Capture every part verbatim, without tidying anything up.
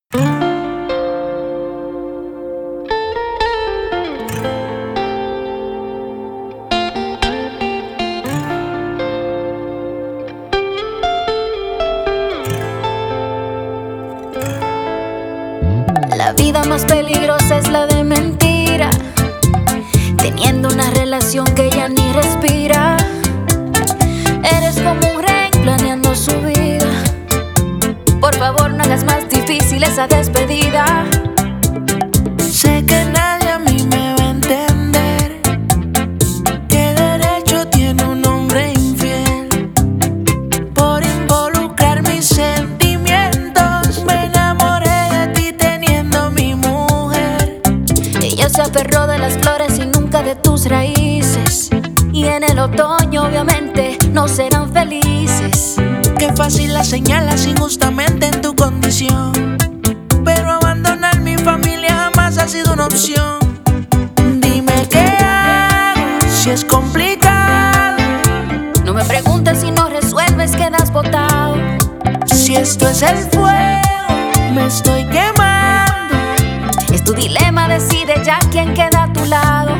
La vida más peligrosa es la de mentira, teniendo una relación que ya ni respira. Eres como un rey planeando su vida. Por favor, no hagas más difícil esa despedida. Sé que nadie a mí me va a entender. ¿Qué derecho tiene un hombre infiel por involucrar mis sentimientos? Me enamoré de ti teniendo mi mujer. Ella se aferró de las flores y nunca de tus raíces, y en el otoño obviamente no serán felices. Qué fácil la señalas injustamente en tu condición, pero abandonar mi familia jamás ha sido una opción. Dime qué hago si es complicado. No me preguntes, si no resuelves quedas botado. Si esto es el fuego, me estoy quemando. Es tu dilema, decide ya quién queda a tu lado.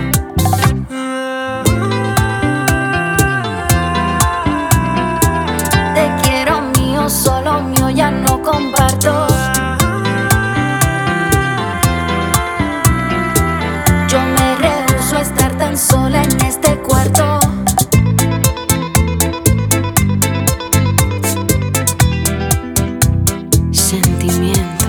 Te quiero mío, solo mío, ya no comparto. Yo me rehúso a estar tan sola en este cuarto. Sentimiento.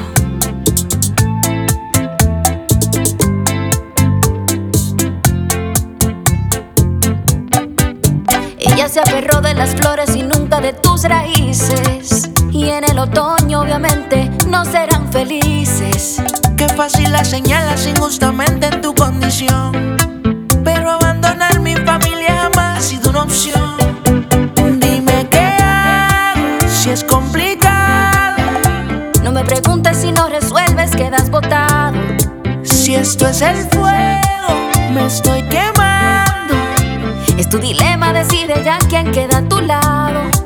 Ella se aferró de las flores y nunca de tus raíces, y en el otoño obviamente no serán felices. Qué fácil la señalas injustamente en tu condición, pero abandonar mi familia jamás ha sido una opción. Dime qué hago si es complicado. No me preguntes, si no resuelves quedas botado. Si esto es el fuego, me estoy quemando. Es tu dilema, decide ya quién queda a tu lado.